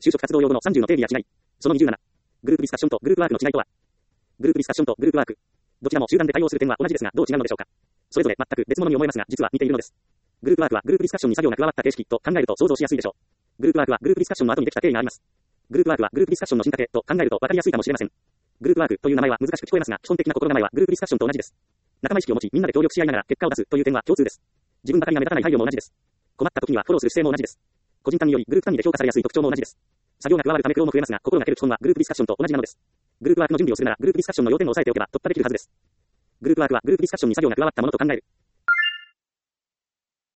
就職活動用語の30の定義や違い。その27。グループディスカッションとグループワークの違いとは。グループディスカッションとグループワーク。どちらも集団で対応する点は同じですが、どう違うのでしょうか。それぞれ全く別物に思えますが、実は似ているのです。グループワークはグループディスカッションに作業が加わった形式と考えると想像しやすいでしょう。グループワークはグループディスカッションの後にできた経緯があります。グループワークはグループディスカッションの進化系と考えると分かりやすいかもしれません。グループワークという名前は難しく聞こえますが、基本的な心構えはグループディスカッションと同じです。仲間意識を持ち、みんなで協力し合いながら結果を出すという点は共通です。自分ばかりが目立たない配慮も同じです。困った時にはフォローする姿勢も同じです。個人単位よりグループ単位で評価されやすい特徴も同じです。作業が加わるため苦労も増えますが、心がける基本はグループディスカッションと同じなのです。グループワークの準備をするなら、グループディスカッションの要点を押さえておけば突破できるはずです。グループワークはグループディスカッションに作業が加わったものと考える。